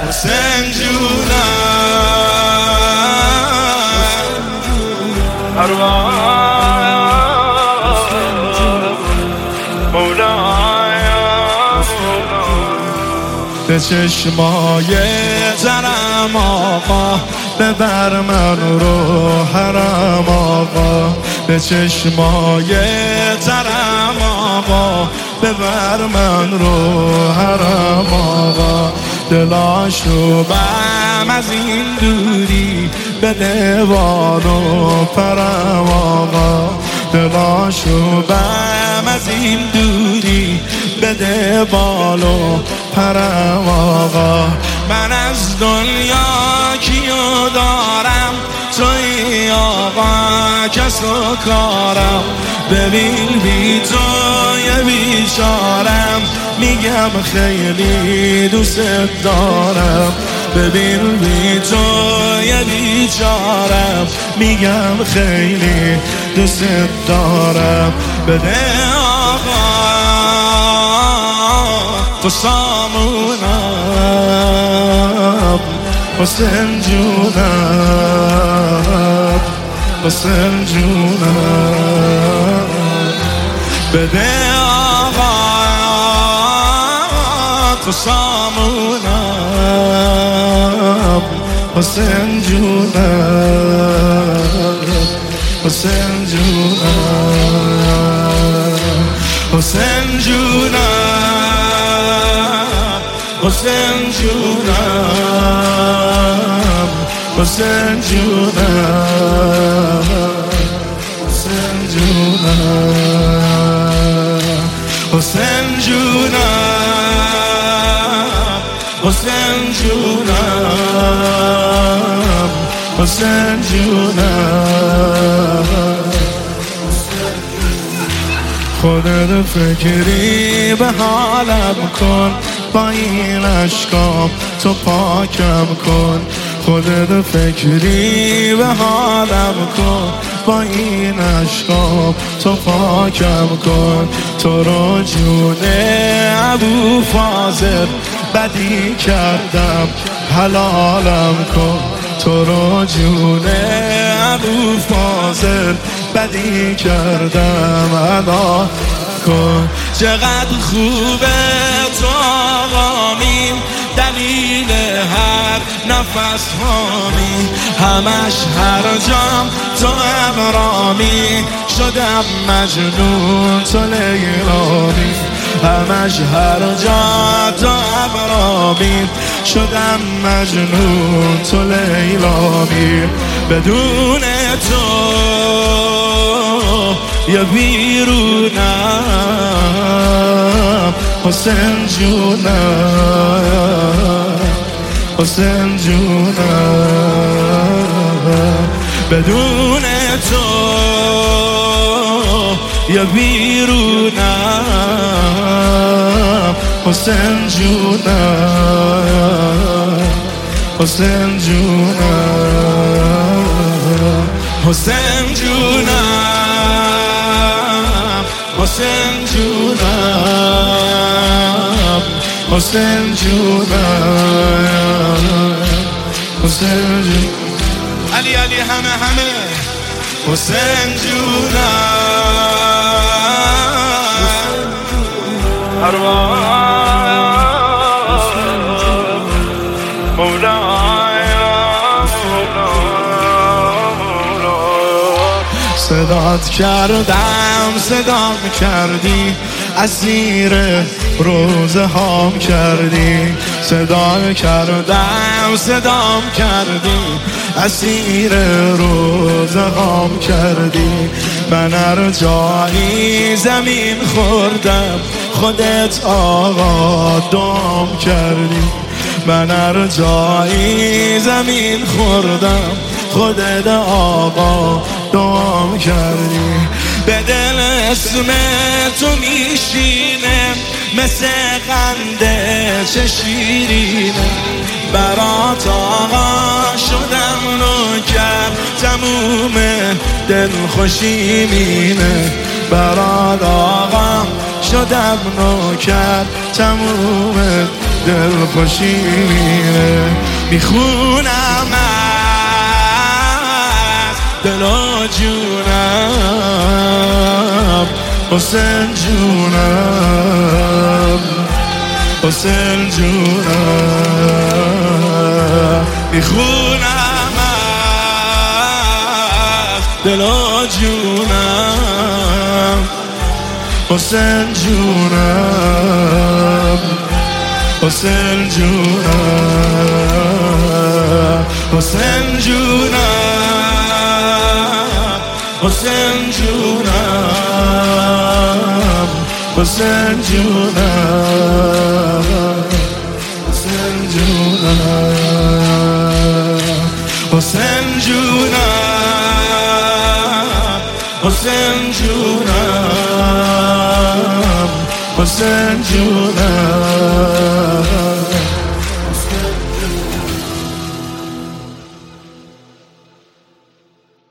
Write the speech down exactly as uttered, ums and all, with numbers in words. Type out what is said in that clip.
حسین جونم ارواح مولای به چشمای ترم آقا ببر من رو حرم آقا به چشمای ترم آقا ببر من رو حرم آقا دلاشو بم از این دوری به دیوار و پرم آقا دلاشو بم از این دوری به دیوار و پرم آقا من از دنیا کیو دارم توی آقا کس و کارم ببین بی توی بیچارم میگم خیلی دوست دارم ببین بی توی بیچارم میگم خیلی دوست دارم بده آقا تو سامونم حسین جونم حسین جونم بده آقا تو سامونم حسین جونم حسین جونم حسین جونم حسین جونم حسین جونم حسین جونم حسین جونم حسین جونم حسین جونم خودت فکری به حالم کن با این عشقام تو پاکم کن خودت فکری به حالم کن با این عشقام تو پاکم کن تو رو جون ابو فاضل بدی کردم حلالم کن تو رو جون ابو فاضل بدی کردم ادا کن چقدر خوبه تو آقامین دلیل هر نفس هامی همش هر جام تو ابرامی شدم مجنون تو لیلامی همش هر جا تو ابرامی شدم مجنون تو لیلامی بدون تو یا بیرونم حسین جونم حسین جونم بدون تو یا بیرونم حسین جونم حسین جونم حسین جونم حسین جونم حسین جونم حسین جونم علی علی همه همه حسین جونم ارواح مولای صدات کردم صدام کردی اسیر روزه هام کردی صدا کردم صدام کردی اسیر روزه هام کردی من هر جایی زمین خوردم خودت آقا دام کردی من هر جایی زمین خوردم خودت آقا دام کردی به دل اسم تو میشینه مثل قنده چه شیرینه برات آقا شدم نوکر تموم دل خوشی مینه برات آقا شدم نوکر تموم دل خوشی میخونم از دل و جونم حسین جونم حسین جونم میخونم از دل و جونم حسین جونم حسین جونم حسین جونم حسین جونم حسین جونم حسین جونم حسین جونم حسین جونم حسین جونم